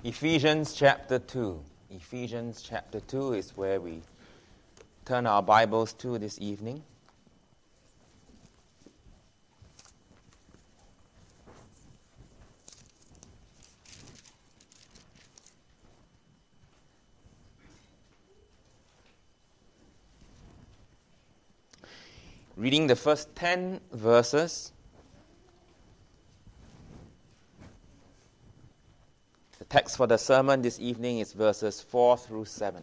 Ephesians chapter 2. Ephesians chapter 2 is where we turn our Bibles to this evening. Reading the first 10 verses. The text for the sermon this evening is verses 4 through 7.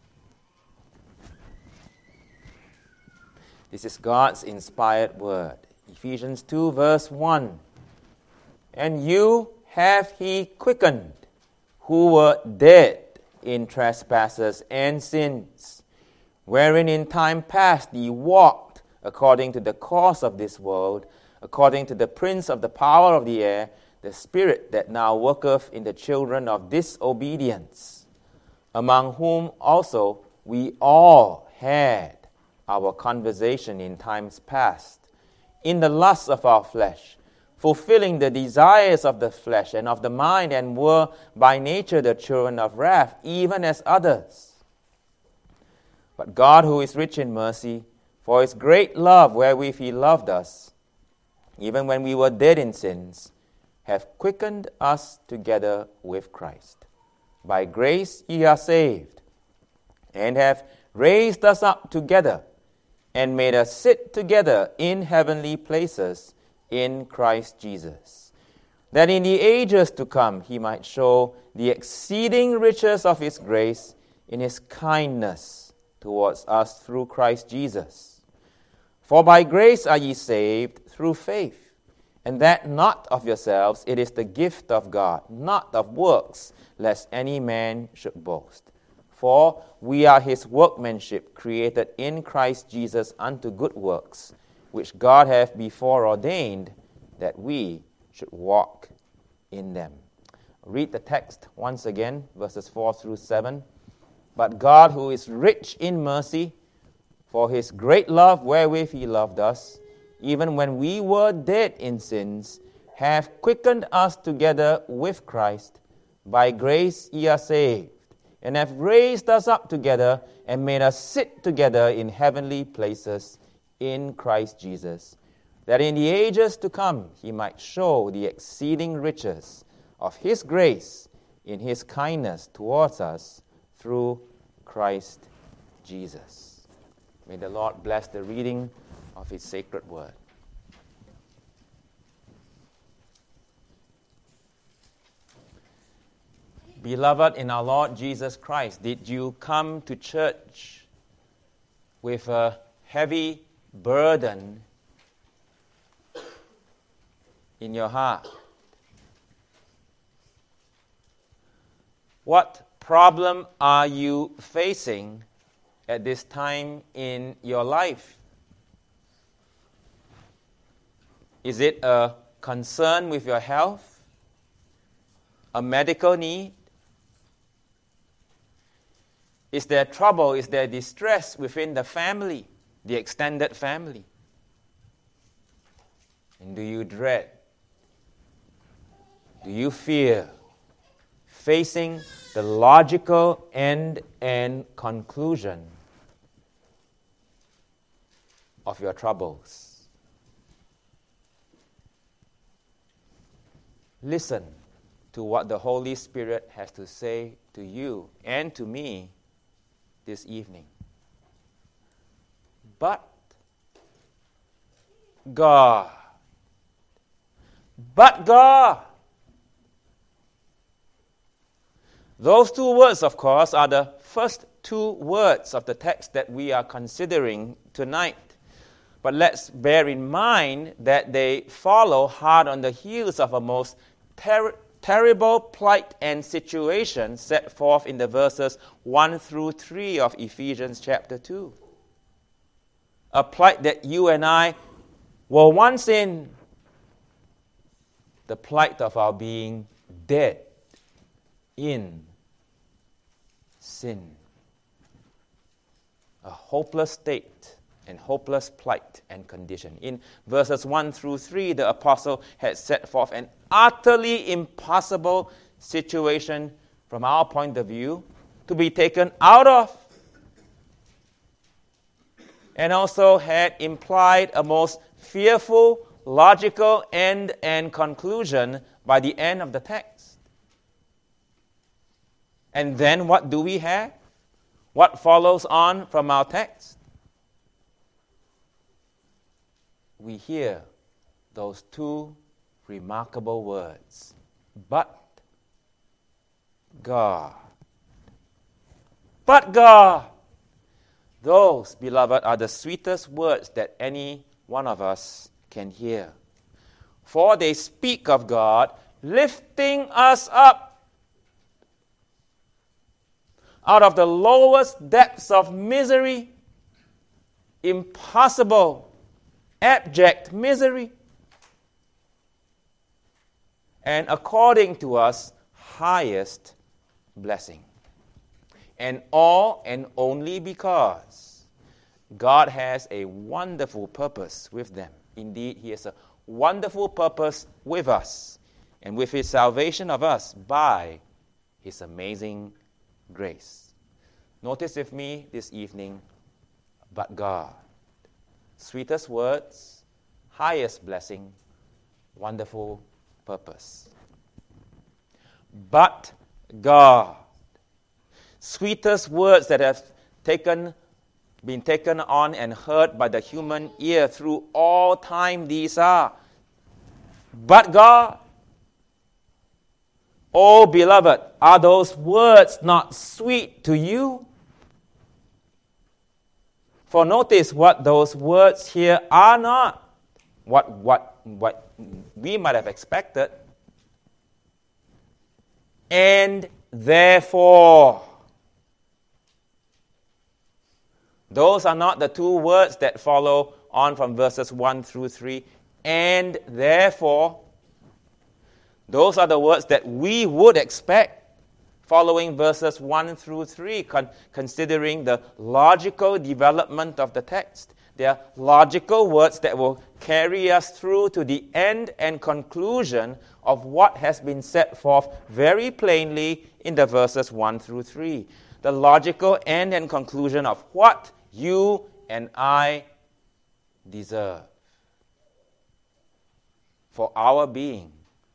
This is God's inspired word. Ephesians 2 verse 1. And you have he quickened, who were dead in trespasses and sins, wherein in time past ye walked according to the course of this world, according to the prince of the power of the air, the spirit that now worketh in the children of disobedience, among whom also we all had our conversation in times past, in the lusts of our flesh, fulfilling the desires of the flesh and of the mind, and were by nature the children of wrath, even as others. But God, who is rich in mercy, for his great love wherewith he loved us, even when we were dead in sins, hath quickened us together with Christ. By grace ye are saved, and have raised us up together, and made us sit together in heavenly places in Christ Jesus, that in the ages to come he might show the exceeding riches of his grace in his kindness towards us through Christ Jesus. For by grace are ye saved through faith, and that not of yourselves, it is the gift of God, not of works, lest any man should boast. For we are his workmanship, created in Christ Jesus unto good works, which God hath before ordained that we should walk in them. Read the text once again, verses 4 through 7. But God, who is rich in mercy, for his great love wherewith he loved us, even when we were dead in sins, hath quickened us together with Christ. By grace ye are saved, and hath raised us up together, and made us sit together in heavenly places in Christ Jesus, that in the ages to come he might show the exceeding riches of his grace in his kindness towards us through Christ Jesus. May the Lord bless the reading of his sacred word. Beloved in our Lord Jesus Christ, did you come to church with a heavy burden in your heart? What problem are you facing at this time in your life? Is it a concern with your health? A medical need? Is there trouble? Is there distress within the family, the extended family? And do you dread? Do you fear facing the logical end and conclusion of your troubles? Listen to what the Holy Spirit has to say to you and to me this evening. But God. Those two words, of course, are the first two words of the text that we are considering tonight. But let's bear in mind that they follow hard on the heels of a most terrible plight and situation set forth in the verses 1 through 3 of Ephesians chapter 2. A plight that you and I were once in, the plight of our being dead in sin. A hopeless state and hopeless plight and condition. In verses 1 through 3, the apostle had set forth an utterly impossible situation from our point of view, to be taken out of, and also had implied a most fearful, logical end and conclusion by the end of the text. And then what do we have? What follows on from our text? We hear those two remarkable words, but God. But God. Those, beloved, are the sweetest words that any one of us can hear. For they speak of God lifting us up out of the lowest depths of misery, impossible, abject misery, and according to us, highest blessing. And all and only because God has a wonderful purpose with them. Indeed, He has a wonderful purpose with us and with His salvation of us by His amazing grace. Notice with me this evening, but God. Sweetest words, highest blessing, wonderful purpose. But God. Sweetest words that have been taken on and heard by the human ear through all time, these are. But God. Oh, beloved, are those words not sweet to you? For notice what those words here are not. What we might have expected. And therefore. Those are not the two words that follow on from verses 1 through 3. And therefore, those are the words that we would expect following verses 1 through 3, considering the logical development of the text. They are logical words that will carry us through to the end and conclusion of what has been set forth very plainly in the verses 1 through 3. The logical end and conclusion of what you and I deserve for our being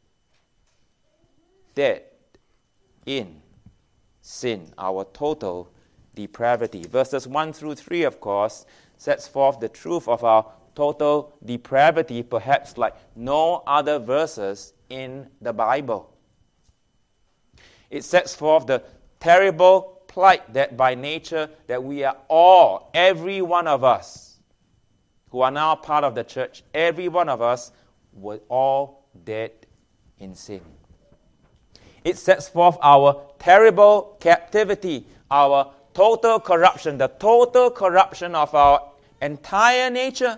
dead in sin, our total depravity. Verses 1 through 3, of course, sets forth the truth of our total depravity, perhaps like no other verses in the Bible. It sets forth the terrible plight that by nature that we are all, every one of us who are now part of the church, every one of us were all dead in sin. It sets forth our terrible captivity, our total corruption, the total corruption of our entire nature.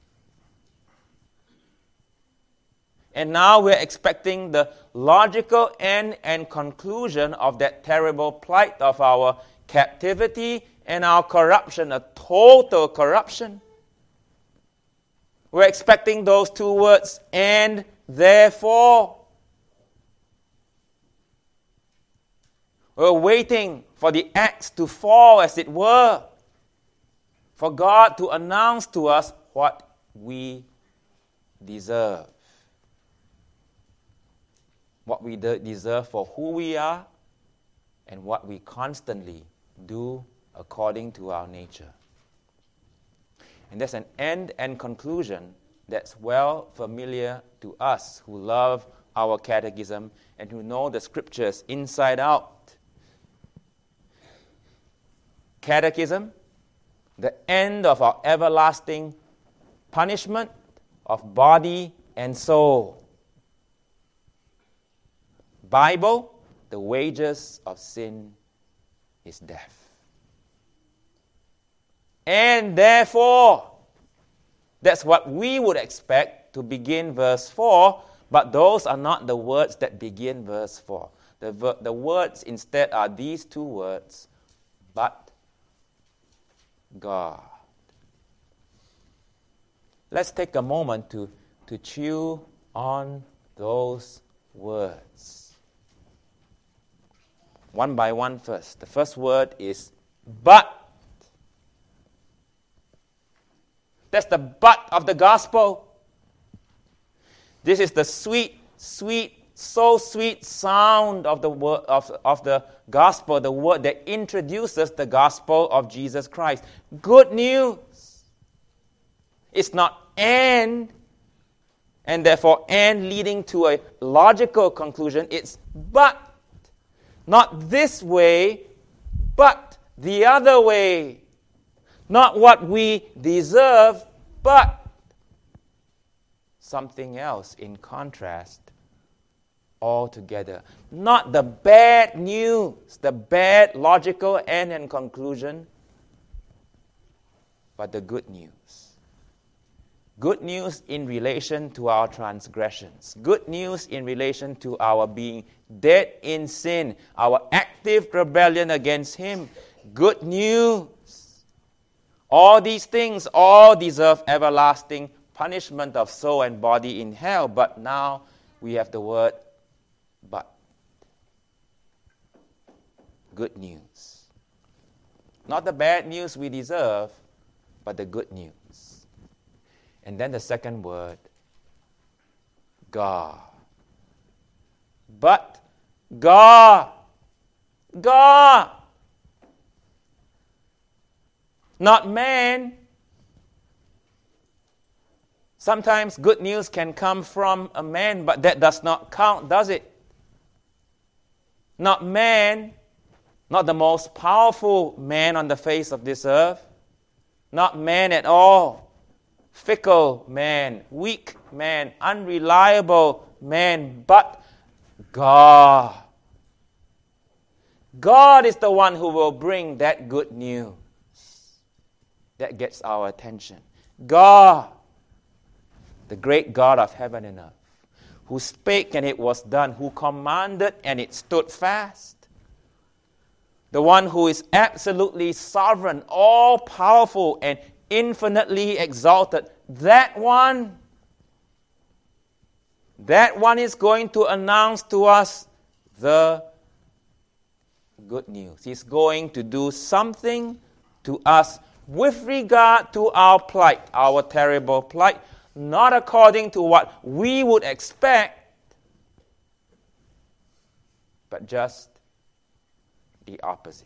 And now we're expecting the logical end and conclusion of that terrible plight of our captivity and our corruption, a total corruption. We're expecting those two words, and therefore. We're waiting for the axe to fall, as it were, for God to announce to us what we deserve. What we deserve for who we are and what we constantly do according to our nature. And there's an end and conclusion that's well familiar to us who love our catechism and who know the scriptures inside out. Catechism, the end of our everlasting punishment of body and soul. Bible, the wages of sin is death. And therefore, that's what we would expect to begin verse 4, but those are not the words that begin verse 4. The words instead are these two words, but God. Let's take a moment to chew on those words. one by one first. The first word is but. That's the but of the gospel. This is the sweet, so sweet sound of the word of the gospel, the word that introduces the gospel of Jesus Christ. Good news. It's not and therefore and leading to a logical conclusion. It's but. Not this way, but the other way. Not what we deserve, but something else in contrast altogether. Not the bad news, the bad logical end and conclusion, but the good news. Good news in relation to our transgressions. Good news in relation to our being dead in sin, our active rebellion against Him. Good news. All these things all deserve everlasting punishment of soul and body in hell. But now we have the word but. Good news. Not the bad news we deserve, but the good news. And then the second word, God. But God. God. Not man. Sometimes good news can come from a man, but that does not count, does it? Not man, not the most powerful man on the face of this earth. Not man at all. Fickle man, weak man, unreliable man, but God. God is the one who will bring that good news that gets our attention. God, the great God of heaven and earth, who spake and it was done, who commanded and it stood fast. The one who is absolutely sovereign, all-powerful, and infinitely exalted. That one is going to announce to us the good news. He's going to do something to us with regard to our plight, our terrible plight, not according to what we would expect, but just the opposite.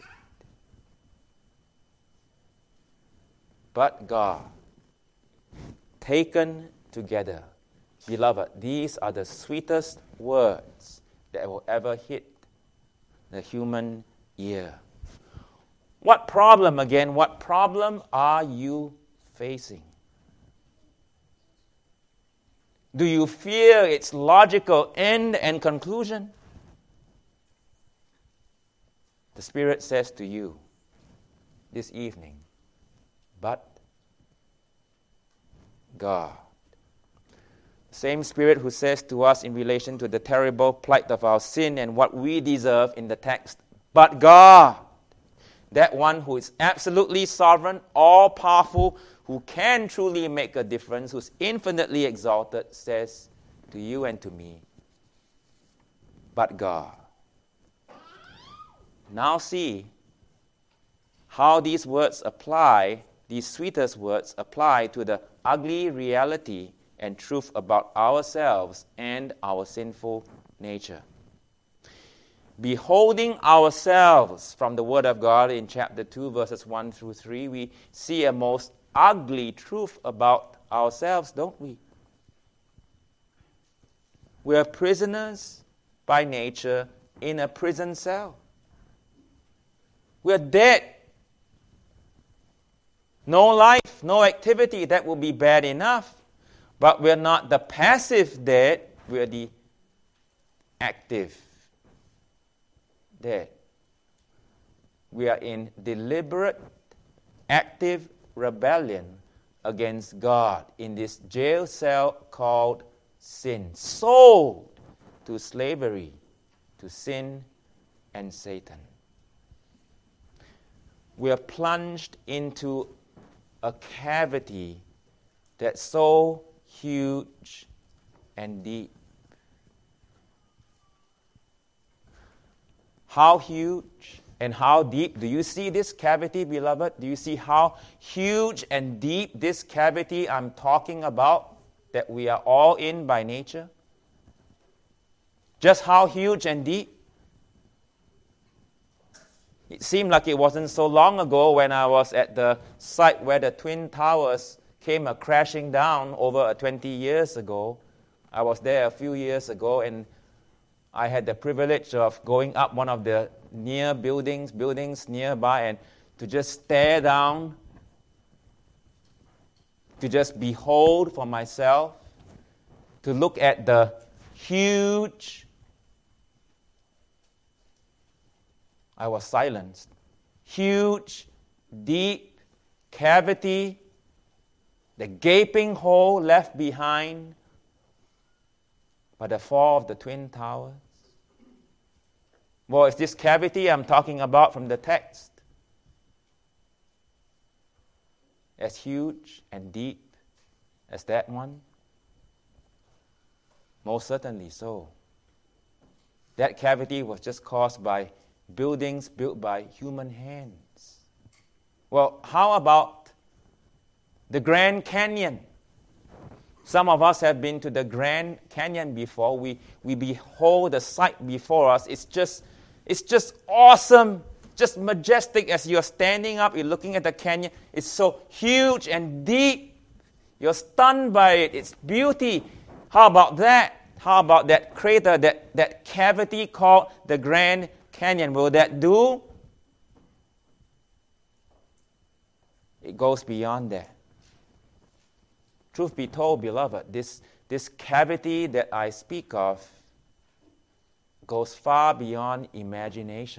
But God, taken together. Beloved, these are the sweetest words that will ever hit the human ear. What problem are you facing? Do you fear its logical end and conclusion? The Spirit says to you this evening, but God. Same Spirit who says to us in relation to the terrible plight of our sin and what we deserve in the text, but God, that one who is absolutely sovereign, all-powerful, who can truly make a difference, who's infinitely exalted, says to you and to me, but God. Now see how these words apply, these sweetest words apply to the ugly reality and truth about ourselves and our sinful nature. Beholding ourselves from the Word of God in chapter 2, verses 1 through 3, we see a most ugly truth about ourselves, don't we? We are prisoners by nature in a prison cell. We are dead. No life, no activity, that will be bad enough. But we're not the passive dead, we're the active dead. We are in deliberate, active rebellion against God in this jail cell called sin, sold to slavery, to sin and Satan. We are plunged into a cavity that's so huge and deep. how huge and how deep. Do you see this cavity, beloved? Do you see how huge and deep this cavity I'm talking about that we are all in by nature? Just how huge and deep? It seemed like it wasn't so long ago when I was at the site where the Twin Towers came crashing down over 20 years ago. I was there a few years ago, and I had the privilege of going up one of the buildings nearby, and to just stare down, to just behold for myself, to look at the huge. I was silenced. Huge, deep cavity, the gaping hole left behind by the fall of the Twin Towers. Well, it's this cavity I'm talking about from the text. As huge and deep as that one? Most certainly so. That cavity was just caused by buildings built by human hands. Well, how about the Grand Canyon? Some of us have been to the Grand Canyon before. We behold the sight before us. It's just awesome, just majestic as you're standing up, you're looking at the canyon. It's so huge and deep. You're stunned by it, its beauty. How about that? How about that crater, that cavity called the Grand Canyon? Will that do? It goes beyond that. Truth be told, beloved, this cavity that I speak of goes far beyond imagination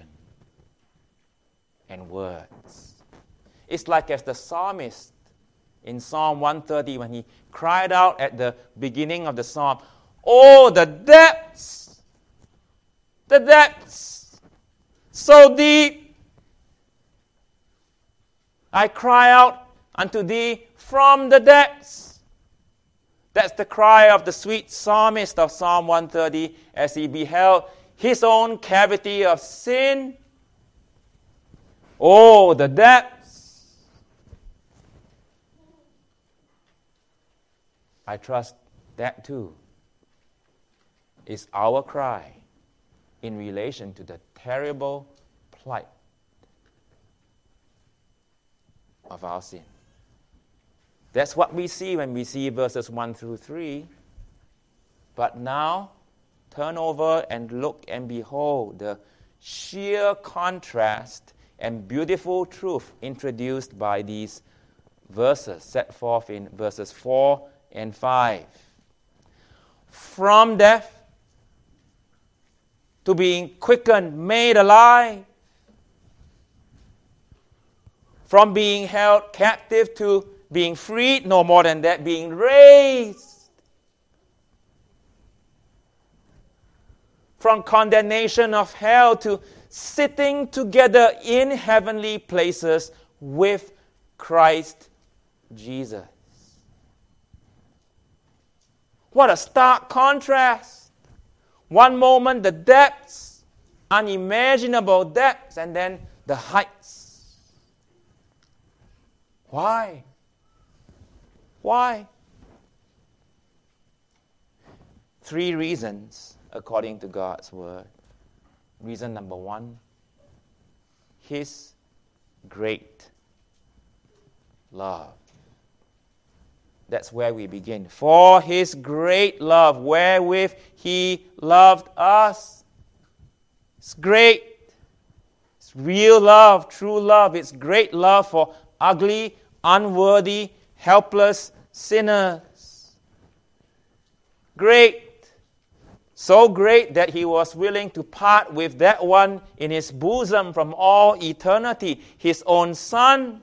and words. It's like as the psalmist in Psalm 130, when he cried out at the beginning of the psalm, "Oh, the depths! The depths! So deep! I cry out unto thee from the depths." That's the cry of the sweet psalmist of Psalm 130 as he beheld his own cavity of sin. Oh, the depths! I trust that too is our cry in relation to the terrible plight of our sin. That's what we see when we see verses 1 through 3. But now, turn over and look and behold the sheer contrast and beautiful truth introduced by these verses set forth in verses 4 and 5. From death to being quickened, made alive. From being held captive to being freed, no more than that, being raised. From condemnation of hell to sitting together in heavenly places with Christ Jesus. What a stark contrast. One moment the depths, unimaginable depths, and then the heights. Why? Why? 3 reasons according to God's word. Reason number 1, His great love. That's where we begin. For His great love, wherewith He loved us. It's great. It's real love, true love. It's great love for ugly, unworthy, helpless sinners. Great. So great that He was willing to part with that one in His bosom from all eternity, His own Son,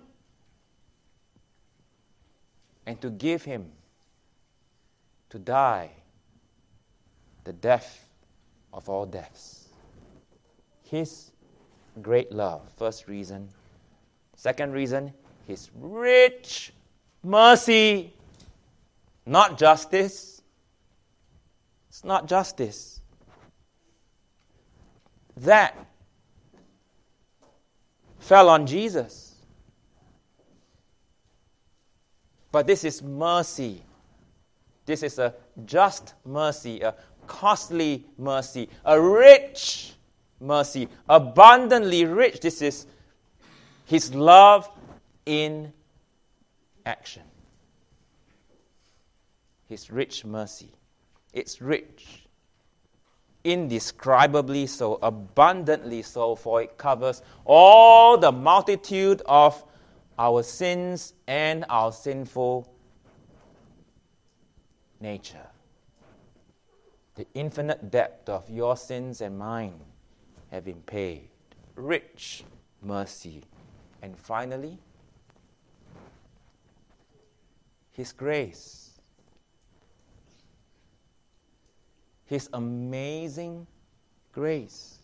and to give Him to die the death of all deaths. His great love. First reason. Second reason, His rich mercy. Not justice. It's not justice. That fell on Jesus. But this is mercy. This is a just mercy, a costly mercy, a rich mercy, abundantly rich. This is His love in action. His rich mercy. It's rich. Indescribably so, abundantly so, for it covers all the multitude of our sins and our sinful nature. The infinite depth of your sins and mine have been paid. Rich mercy. And finally, His grace. His amazing grace.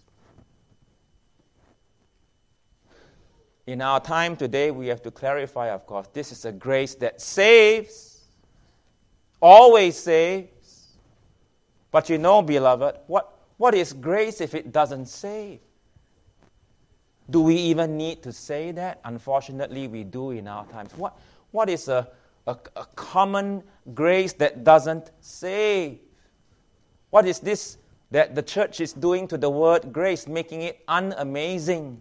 In our time today, we have to clarify, of course, this is a grace that saves, always saves. But you know, beloved, what is grace if it doesn't save? Do we even need to say that? Unfortunately, we do in our times. What is a common grace that doesn't save? What is this that the church is doing to the word grace, making it unamazing?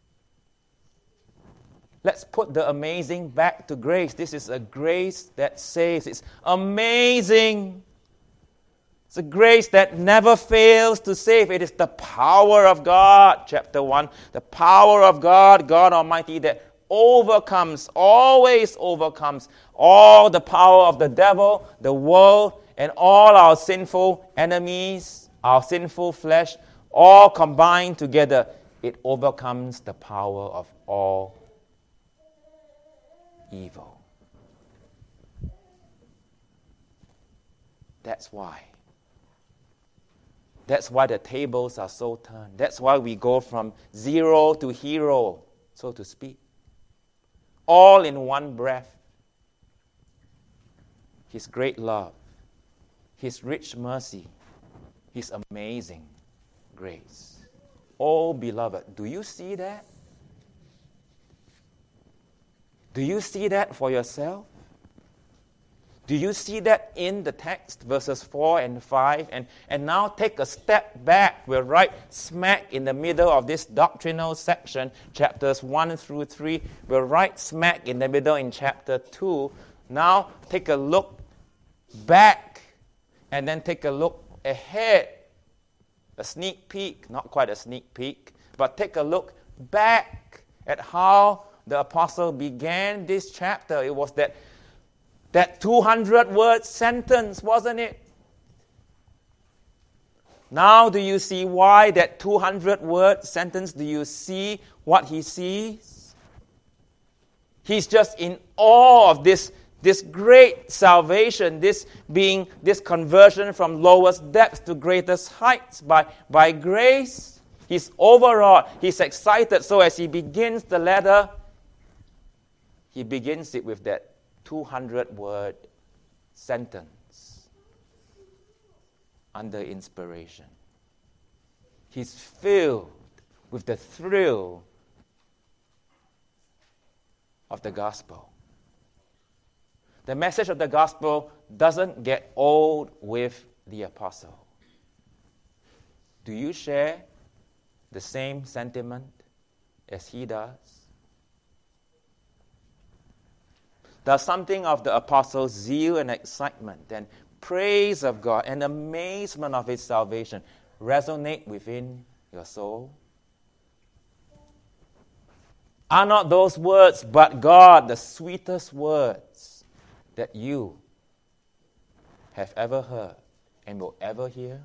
Let's put the amazing back to grace. This is a grace that saves. It's amazing. It's a grace that never fails to save. It is the power of God, chapter 1. The power of God, God Almighty, that overcomes, always overcomes all the power of the devil, the world, and all our sinful enemies, our sinful flesh, all combined together. It overcomes the power of all evil. That's why. That's why the tables are so turned. That's why we go from zero to hero, so to speak. All in one breath. His great love, His rich mercy, His amazing grace. Oh, beloved, do you see that? Do you see that for yourself? Do you see that in the text, verses 4 and 5? And now take a step back. We're right smack in the middle of this doctrinal section, chapters 1 through 3. We're right smack in the middle in chapter 2. Now take a look back and then take a look ahead. A sneak peek, not quite a sneak peek, but take a look back at how the apostle began this chapter. It was that 200-word sentence, wasn't it? Now do you see why that 200-word sentence? Do you see what he sees? He's just in awe of this great salvation, this conversion from lowest depths to greatest heights by grace. He's overawed. He's excited. So as he begins the letter, he begins it with that 200-word sentence under inspiration. He's filled with the thrill of the gospel. The message of the gospel doesn't get old with the apostle. Do you share the same sentiment as he does? Does something of the apostle's zeal and excitement and praise of God and amazement of his salvation resonate within your soul? Are not those words, "but God," the sweetest words that you have ever heard and will ever hear?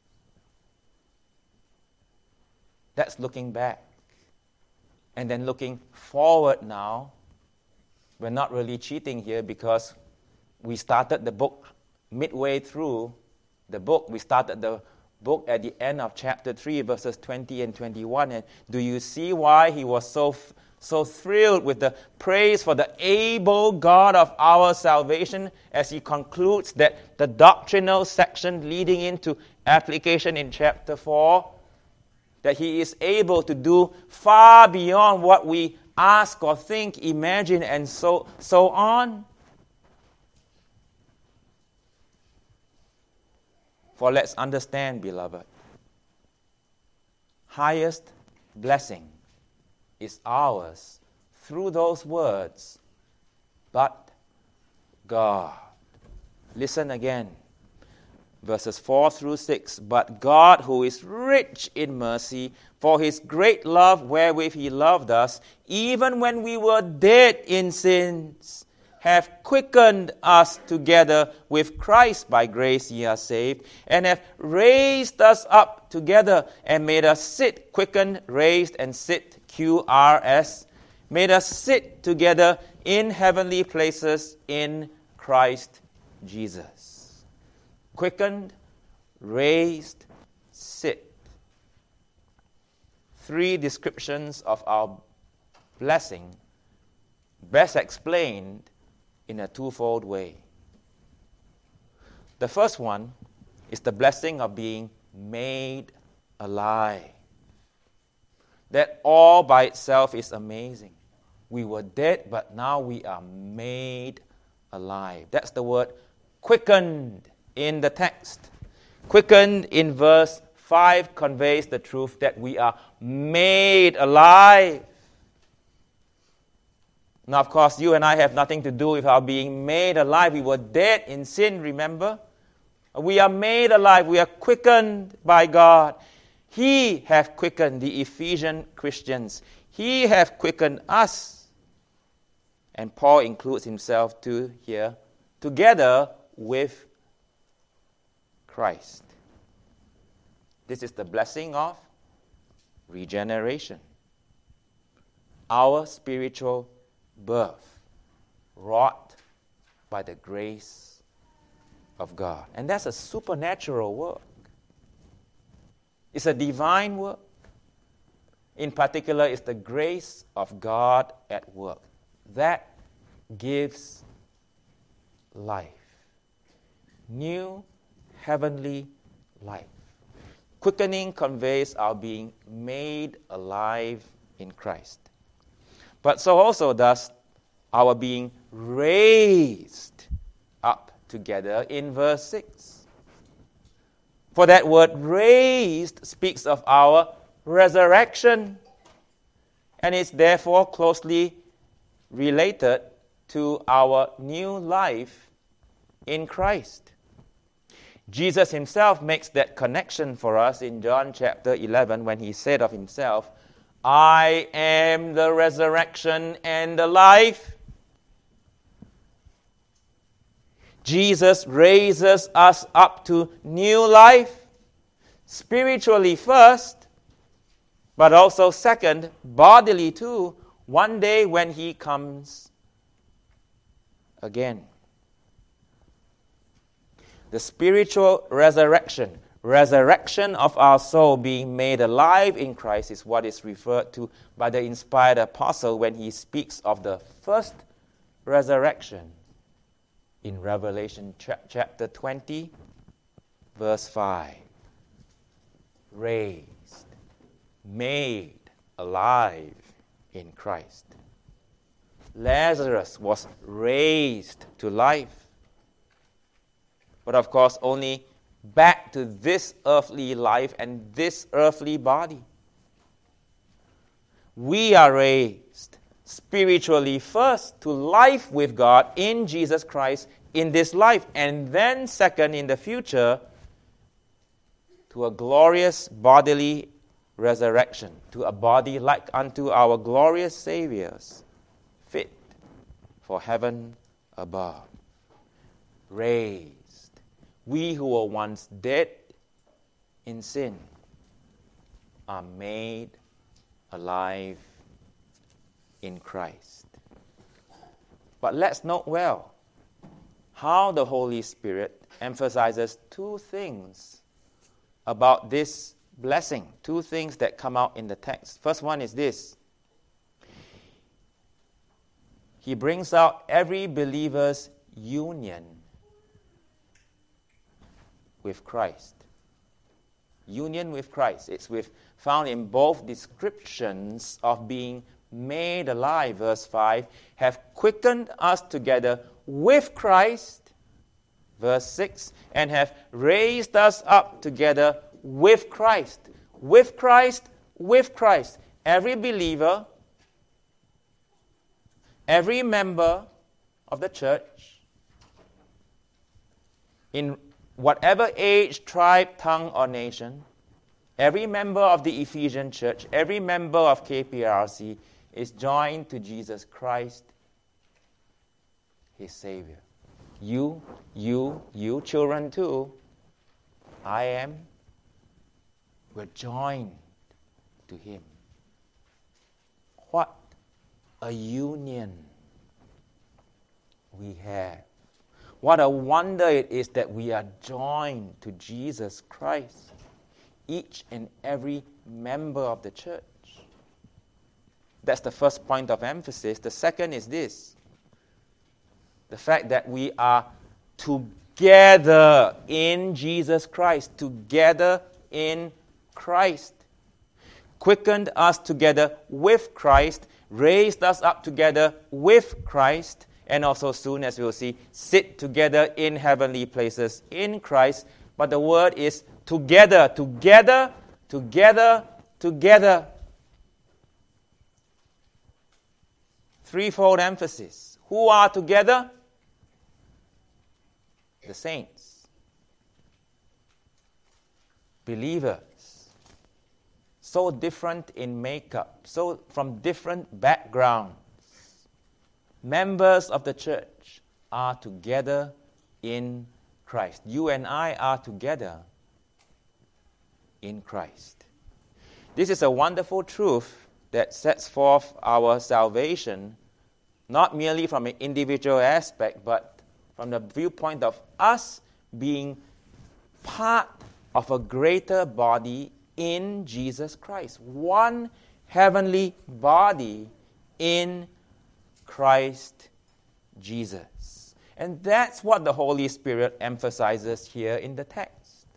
That's looking back. And then looking forward now. We're not really cheating here because we started the book midway through the book. We started the book at the end of chapter 3, verses 20 and 21. And do you see why he was so thrilled with the praise for the able God of our salvation as he concludes that the doctrinal section leading into application in chapter 4? that He is able to do far beyond what we ask or think, imagine, and so on. For let's understand, beloved, highest blessing is ours through those words, but God. Listen again. Verses 4 through 6. But God, who is rich in mercy, for His great love wherewith He loved us, even when we were dead in sins, have quickened us together with Christ. By grace ye are saved, and have raised us up together, and made us sit, quickened, raised, and sit, QRS, made us sit together in heavenly places in Christ Jesus. Quickened, raised, sit. 3 descriptions of our blessing, best explained in a twofold way. The first one is the blessing of being made alive. That all by itself is amazing. We were dead, but now we are made alive. That's the word quickened in the text. Quickened in verse 5 conveys the truth that we are made alive. Now, of course, you and I have nothing to do with our being made alive. We were dead in sin, remember? We are made alive. We are quickened by God. He hath quickened the Ephesian Christians. He hath quickened us. And Paul includes himself too here, together with Christ. This is the blessing of regeneration. Our spiritual birth, wrought by the grace of God. And that's a supernatural work. It's a divine work. In particular, it's the grace of God at work. That gives life. New heavenly life. Quickening conveys our being made alive in Christ. But so also does our being raised up together in verse 6. For that word raised speaks of our resurrection, and is therefore closely related to our new life in Christ. Jesus himself makes that connection for us in John chapter 11 when he said of himself, I am the resurrection and the life. Jesus raises us up to new life, spiritually first, but also second, bodily too, one day when he comes again. The spiritual resurrection of our soul being made alive in Christ is what is referred to by the inspired apostle when he speaks of the first resurrection in Revelation chapter 20, verse 5. Raised, made alive in Christ. Lazarus was raised to life, but of course only back to this earthly life and this earthly body. We are raised spiritually first to life with God in Jesus Christ in this life, and then second in the future to a glorious bodily resurrection, to a body like unto our glorious Savior's, fit for heaven above. Raised. We who were once dead in sin are made alive in Christ. But let's note well how the Holy Spirit emphasizes two things about this blessing, two things that come out in the text. First one is this. He brings out every believer's union with Christ. Union with Christ. It's found in both descriptions of being made alive. Verse 5, have quickened us together with Christ. Verse 6, and have raised us up together with Christ. With Christ, with Christ. Every believer, every member of the church, in whatever age, tribe, tongue, or nation, every member of the Ephesian church, every member of KPRC is joined to Jesus Christ, his Savior. You, children too, I am, we're joined to him. What a union we have. What a wonder it is that we are joined to Jesus Christ, each and every member of the church. That's the first point of emphasis. The second is this: the fact that we are together in Jesus Christ, together in Christ. Quickened us together with Christ, raised us up together with Christ, and also soon, as we'll see, sit together in heavenly places in Christ. But the word is together, together, together, together. Threefold emphasis. Who are together? The saints. Believers. So different in makeup, so from different backgrounds. Members of the church are together in Christ. You and I are together in Christ. This is a wonderful truth that sets forth our salvation, not merely from an individual aspect, but from the viewpoint of us being part of a greater body in Jesus Christ. One heavenly body in Christ Jesus. And that's what the Holy Spirit emphasizes here in the text.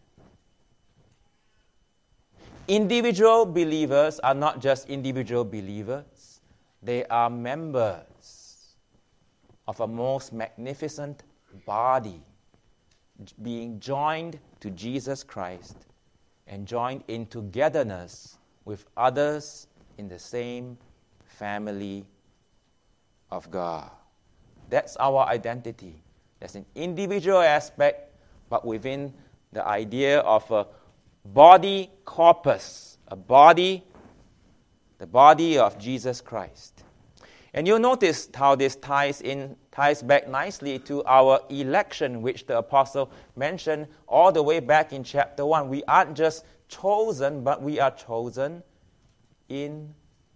Individual believers are not just individual believers, they are members of a most magnificent body, being joined to Jesus Christ and joined in togetherness with others in the same family of God. That's our identity. There's an individual aspect, but within the idea of a body corpus, a body, the body of Jesus Christ. And you'll notice how this ties back nicely to our election, which the apostle mentioned all the way back in chapter 1. We aren't just chosen, but we are chosen in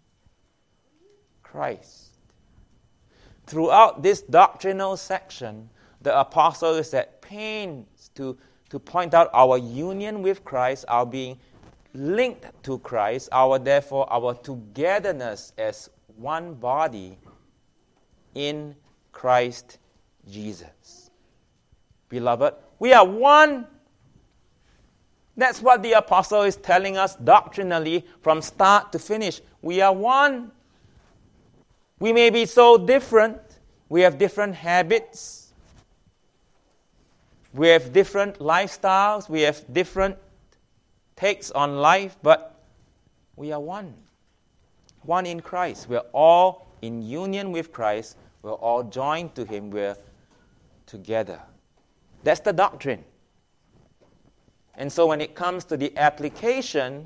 Christ. Throughout this doctrinal section, the apostle is at pains to point out our union with Christ, our being linked to Christ, therefore our togetherness as one body in Christ Jesus. Beloved, we are one. That's what the apostle is telling us doctrinally from start to finish. We are one. We may be so different. We have different habits. We have different lifestyles. We have different takes on life, but we are one. One in Christ. We're all in union with Christ. We're all joined to him. We're together. That's the doctrine. And so when it comes to the application,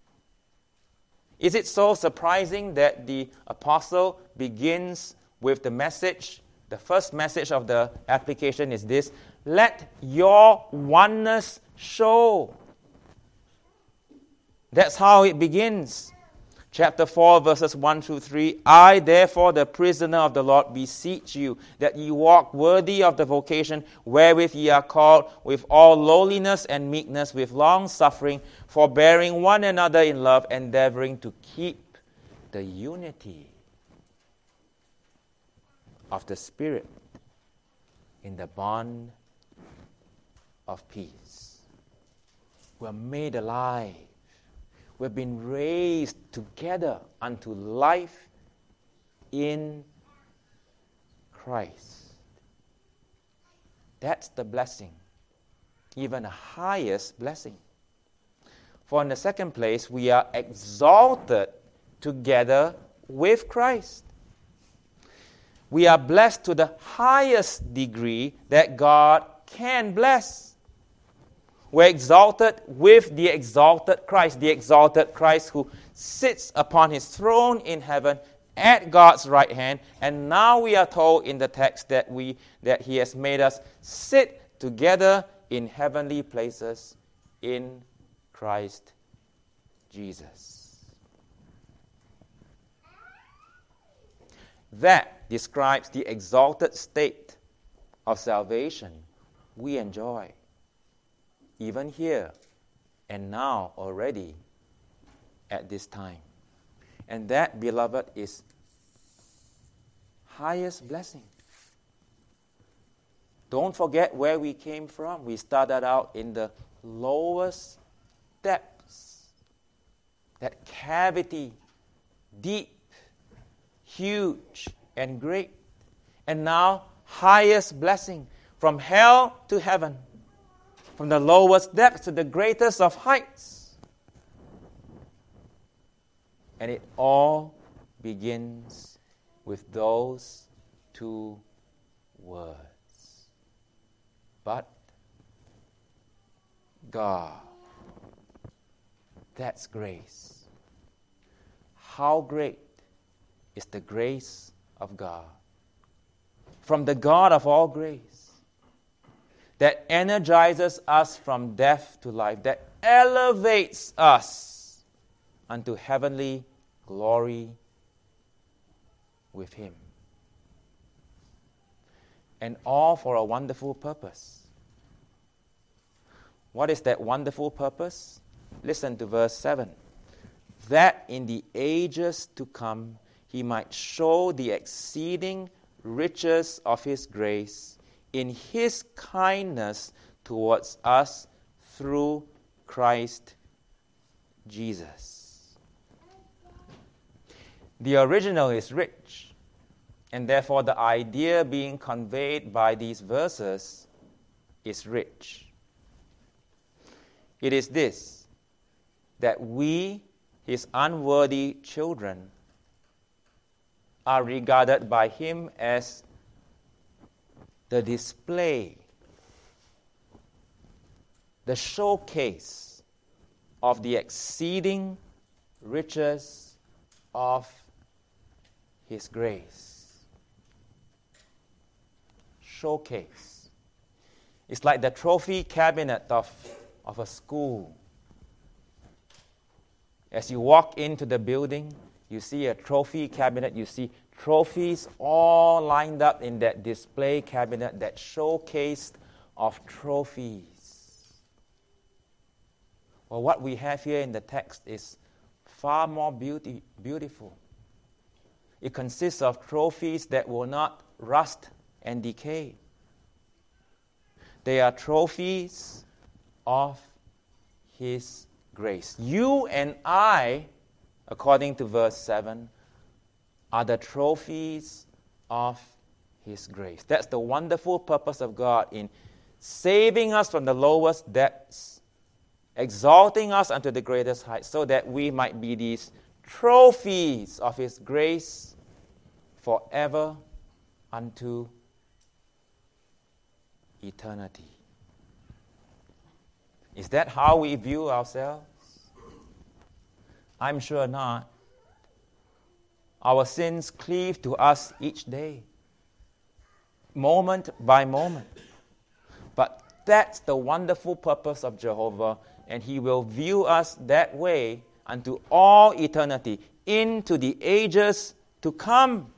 is it so surprising that the apostle begins with the message? The first message of the application is this: let your oneness show. That's how it begins. Chapter 4, verses 1 through 3. I, therefore, the prisoner of the Lord, beseech you that ye walk worthy of the vocation wherewith ye are called, with all lowliness and meekness, with long suffering, forbearing one another in love, endeavoring to keep the unity of the Spirit in the bond of peace. We're made alive. We've been raised together unto life in Christ. That's the blessing, even the highest blessing. For in the second place, we are exalted together with Christ. We are blessed to the highest degree that God can bless. We're exalted with the exalted Christ who sits upon his throne in heaven at God's right hand. And now we are told in the text that he has made us sit together in heavenly places in Christ Jesus. That describes the exalted state of salvation we enjoy, even here and now already at this time. And that, beloved, is highest blessing. Don't forget where we came from. We started out in the lowest depths. That cavity, deep, huge, and great. And now, highest blessing, from hell to heaven, from the lowest depths to the greatest of heights. And it all begins with those two words. But God. That's grace. How great is the grace of God? From the God of all grace, that energizes us from death to life, that elevates us unto heavenly glory with Him. And all for a wonderful purpose. What is that wonderful purpose? Listen to verse 7. That in the ages to come He might show the exceeding riches of His grace in His kindness towards us through Christ Jesus. The original is rich, and therefore the idea being conveyed by these verses is rich. It is this, that we, His unworthy children, are regarded by Him as the display, the showcase of the exceeding riches of His grace. Showcase. It's like the trophy cabinet of a school. As you walk into the building, you see a trophy cabinet, you see trophies all lined up in that display cabinet, that showcase of trophies. Well, what we have here in the text is far more beautiful. It consists of trophies that will not rust and decay. They are trophies of His grace. You and I, according to verse 7, are the trophies of His grace. That's the wonderful purpose of God in saving us from the lowest depths, exalting us unto the greatest heights, so that we might be these trophies of His grace forever unto eternity. Is that how we view ourselves? I'm sure not. Our sins cleave to us each day, moment by moment. But that's the wonderful purpose of Jehovah, and He will view us that way unto all eternity, into the ages to come.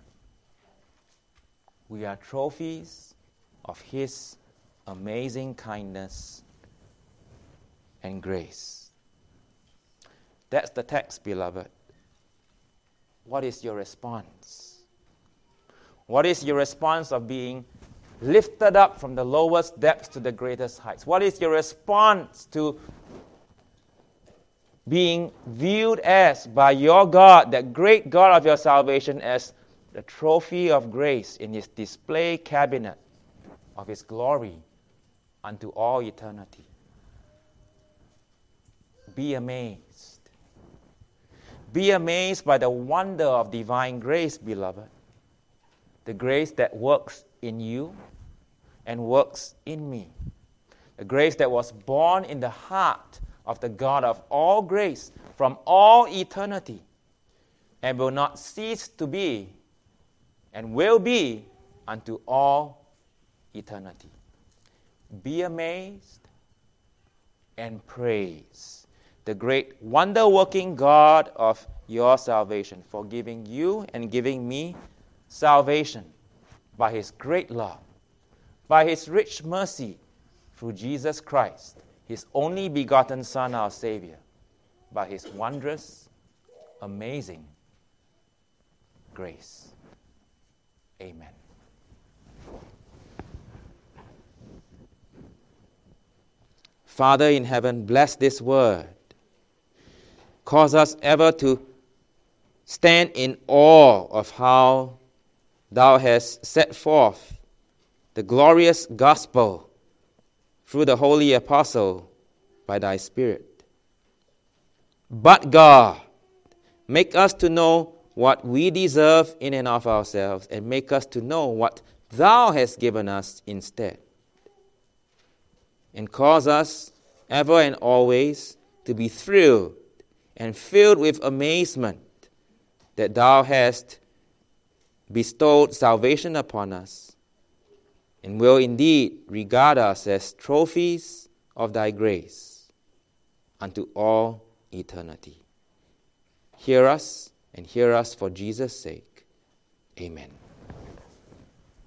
We are trophies of His amazing kindness and grace. That's the text, beloved. What is your response? What is your response of being lifted up from the lowest depths to the greatest heights? What is your response to being viewed as by your God, that great God of your salvation, as the trophy of grace in his display cabinet of his glory unto all eternity. Be amazed. Be amazed by the wonder of divine grace, beloved. The grace that works in you and works in me. The grace that was born in the heart of the God of all grace from all eternity and will not cease to be and will be unto all eternity. Be amazed and praise the great wonder-working God of your salvation for giving you and giving me salvation by his great love, by his rich mercy through Jesus Christ, his only begotten Son, our Savior, by his wondrous, amazing grace. Amen. Father in heaven, bless this word. Cause us ever to stand in awe of how thou hast set forth the glorious gospel through the holy apostle by thy Spirit. But God, make us to know what we deserve in and of ourselves, and make us to know what thou hast given us instead. And cause us ever and always to be thrilled and filled with amazement that thou hast bestowed salvation upon us, and will indeed regard us as trophies of thy grace unto all eternity. Hear us, and hear us for Jesus' sake. Amen.